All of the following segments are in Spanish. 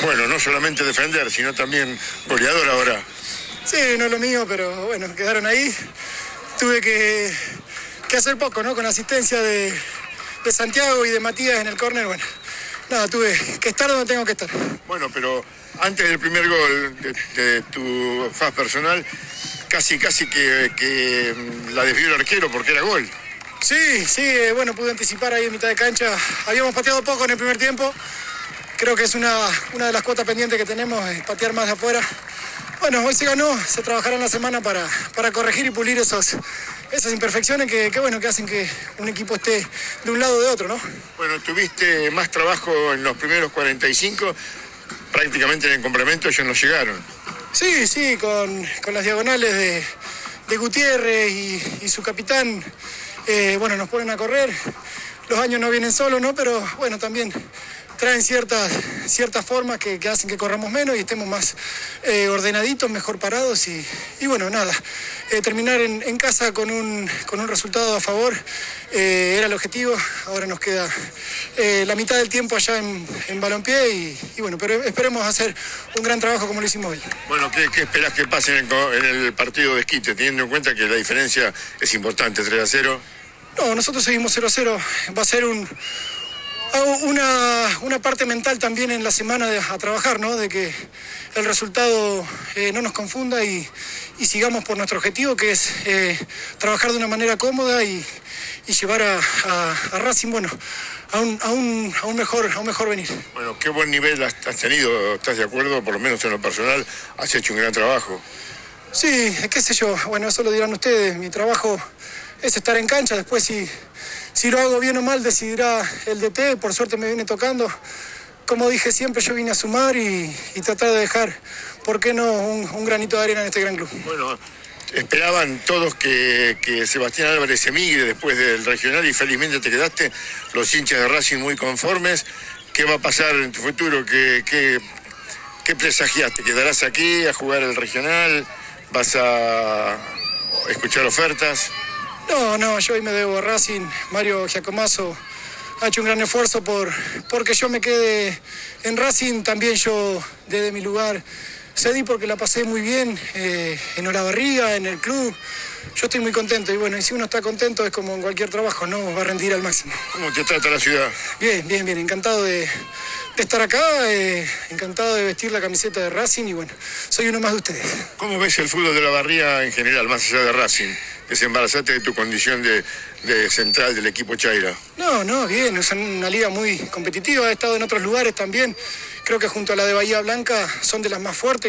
bueno, no solamente defender, sino también goleador ahora. Sí, no es lo mío, pero bueno, quedaron ahí. Tuve que hacer poco, ¿no? Con asistencia de Santiago y de Matías en el córner, bueno. Nada, tuve que estar donde tengo que estar. Bueno, pero antes del primer gol de tu faz personal, casi que la desvió el arquero porque era gol. Sí, bueno, pude anticipar ahí en mitad de cancha. Habíamos pateado poco en el primer tiempo. Creo que es una de las cuotas pendientes que tenemos, es patear más de afuera. Bueno, hoy se ganó, se trabajará en la semana para corregir y pulir esas imperfecciones que hacen que un equipo esté de un lado o de otro, ¿no? Bueno, tuviste más trabajo en los primeros 45, prácticamente en el complemento ellos no llegaron. Sí, con las diagonales de Gutiérrez y su capitán, bueno, nos ponen a correr. Los años no vienen solos, ¿no? Pero bueno, también traen ciertas formas que hacen que corramos menos y estemos más ordenaditos, mejor parados y bueno, nada. Terminar en casa con un resultado a favor era el objetivo. Ahora nos queda la mitad del tiempo allá en Balompié y bueno, pero esperemos hacer un gran trabajo como lo hicimos hoy. Bueno, ¿qué esperás que pase en el partido de Esquite, teniendo en cuenta que la diferencia es importante, 3-0? No, nosotros seguimos 0-0. Va a ser una parte mental también en la semana a trabajar, ¿no? De que el resultado no nos confunda y sigamos por nuestro objetivo, que es trabajar de una manera cómoda y llevar a Racing, bueno, a un mejor venir. Bueno, qué buen nivel has tenido, ¿estás de acuerdo? Por lo menos en lo personal, has hecho un gran trabajo. Sí, qué sé yo, bueno, eso lo dirán ustedes. Mi trabajo es estar en cancha, después si lo hago bien o mal decidirá el DT, por suerte me viene tocando. Como dije siempre, yo vine a sumar y tratar de dejar, ¿por qué no?, un granito de arena en este gran club. Bueno, esperaban todos que Sebastián Álvarez emigre después del regional y felizmente te quedaste. Los hinchas de Racing muy conformes. ¿Qué va a pasar en tu futuro? ¿Qué presagiaste? ¿Quedarás aquí a jugar el regional? ¿Vas a escuchar ofertas? No, yo hoy me debo a Racing. Mario Giacomasso ha hecho un gran esfuerzo porque yo me quede en Racing. También yo, desde mi lugar, cedí porque la pasé muy bien en Olavarría, en el club. Yo estoy muy contento y bueno, y si uno está contento es como en cualquier trabajo, ¿no? Va a rendir al máximo. ¿Cómo te trata la ciudad? Bien. Encantado de estar acá, encantado de vestir la camiseta de Racing y bueno, soy uno más de ustedes. ¿Cómo ves el fútbol de Olavarría en general, más allá de Racing? Desembarazaste de tu condición de central del equipo Chaira. No, bien, es una liga muy competitiva, he estado en otros lugares también, creo que junto a la de Bahía Blanca son de las más fuertes,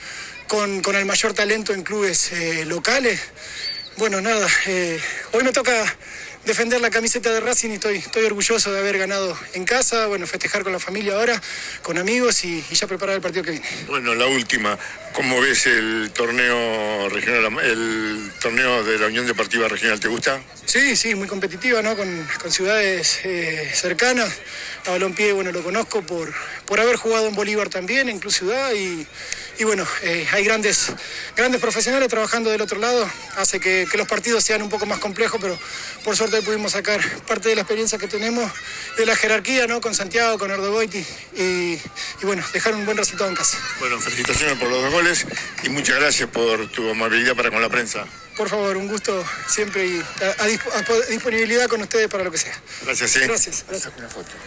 con el mayor talento en clubes locales. Bueno, nada, hoy me toca defender la camiseta de Racing y estoy orgulloso de haber ganado en casa, bueno, festejar con la familia ahora, con amigos y ya preparar el partido que viene. Bueno, la última, ¿cómo ves el torneo regional, el torneo de la Unión Deportiva Regional? ¿Te gusta? Sí, muy competitiva, ¿no? Con ciudades cercanas. A Balompié, bueno, lo conozco por haber jugado en Bolívar también, en Club Ciudad y bueno, hay grandes profesionales trabajando del otro lado, hace que los partidos sean un poco más complejos, pero por suerte hoy pudimos sacar parte de la experiencia que tenemos, de la jerarquía, ¿no? Con Santiago, con Ordogoiti y bueno, dejar un buen resultado en casa. Bueno, felicitaciones por los 2 goles y muchas gracias por tu amabilidad para con la prensa. Por favor, un gusto siempre y a disponibilidad con ustedes para lo que sea. Gracias, Gracias. Una foto.